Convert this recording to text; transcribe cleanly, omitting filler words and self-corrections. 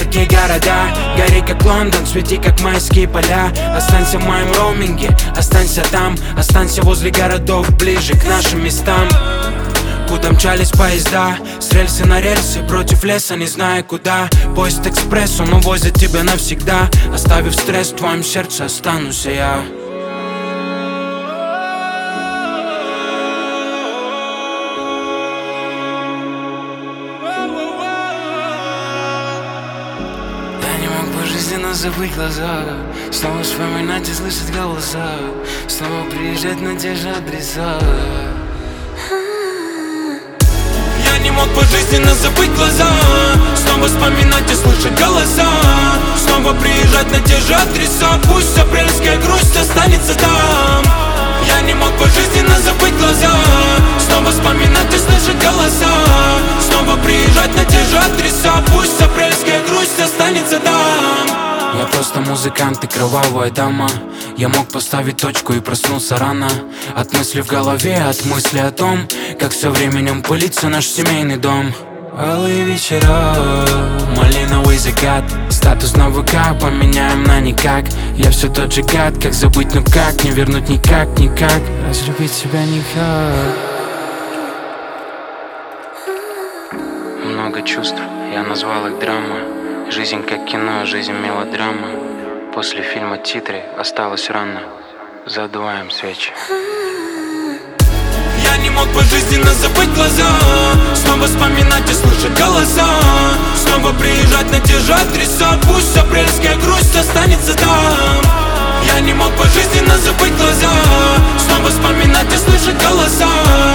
такие города. Гори как Лондон, свети как майские поля. Останься в моем роуминге, останься там. Останься возле городов, ближе к нашим местам, куда мчались поезда, с рельсы на рельсы, против леса, не зная куда. Поезд экспресс, он увозит тебя навсегда. Оставив стресс, в твоем сердце останусь я. Но забыть глаза, снова вспоминать и слышать голоса, снова приезжать на те же адреса. Я не мог пожизненно забыть глаза, снова вспоминать и слышать голоса, снова приезжать на те же адреса. Пусть апрельская грусть останется там. Я не мог пожизненно забыть глаза, снова вспоминать и слышать голоса, снова приезжать на те же адреса. Пусть апрельская грусть останется там. Я просто музыкант и кровавая дама. Я мог поставить точку и проснулся рано. От мысли в голове, от мысли о том, как со временем пылится наш семейный дом. Алые вечера, малиновый закат, статус на ВК поменяем на никак. Я все тот же гад, как забыть, ну как, не вернуть никак, никак. Разлюбить себя никак. Много чувств, я назвал их драма. Жизнь как кино, жизнь мелодрама. После фильма титры, осталось рано. Задуваем свечи. Я не мог пожизненно забыть глаза, снова вспоминать и слышать голоса, снова приезжать на те же адреса. Пусть апрельская грусть останется там. Я не мог пожизненно забыть глаза, снова вспоминать и слышать голоса,